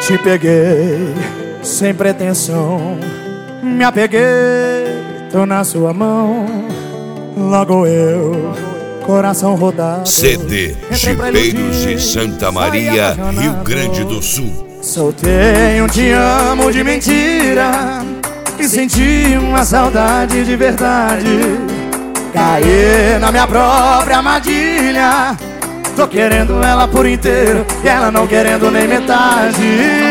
Te peguei sem pretensão, me apeguei, tô na sua mão. Logo eu, coração rodado. CD Chipeiros de Santa Maria, Rio Grande do Sul. Soltei um te amo de mentira e senti uma saudade de verdade. Caí na minha própria armadilha. Tô querendo ela por inteiro e ela não querendo nem metade.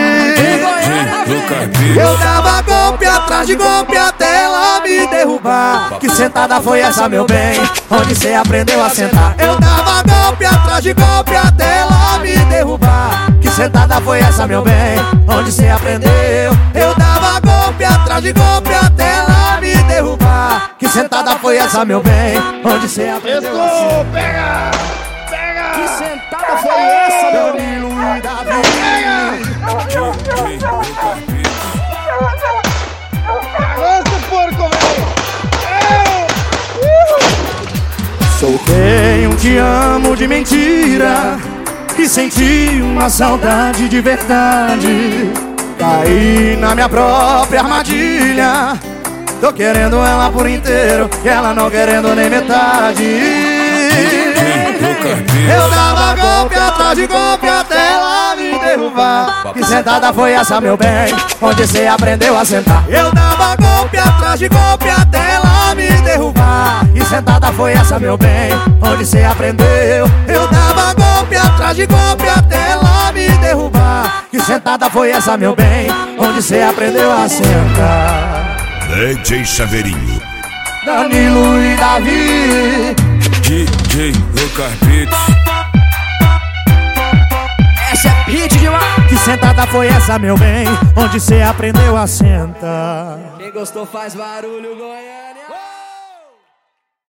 Eu dava golpe atrás de golpe até ela me derrubar. Que sentada foi essa, meu bem? Onde cê aprendeu a sentar? Eu dava golpe atrás de golpe até ela me derrubar. Que sentada foi essa, meu bem? Onde cê aprendeu? Eu dava golpe atrás de golpe até ela me derrubar. Que sentada foi essa, meu bem? Onde cê aprendeu a sentar? Pega! Que sentada foi essa, meu Danilo e Davi? Lança o porco, Soltei um te amo de mentira e senti uma saudade de verdade. Caí na minha própria armadilha. Tô querendo ela por inteiro e ela não querendo nem metade. Eu dava golpe atrás de golpe até ela me derrubar. Que sentada foi essa, meu bem? Onde cê aprendeu a sentar? Eu dava golpe atrás de golpe até ela me derrubar. Que sentada foi essa, meu bem? Onde cê aprendeu? Eu dava golpe atrás de golpe até ela me derrubar. Que sentada foi essa, meu bem? Onde cê aprendeu a sentar? DJ Chaveirinho, Danilo e Davi, DJ Lucas Beats. essa é hit demais. Que sentada foi essa, meu bem? Onde cê aprendeu a sentar? Quem gostou faz barulho, Goiás.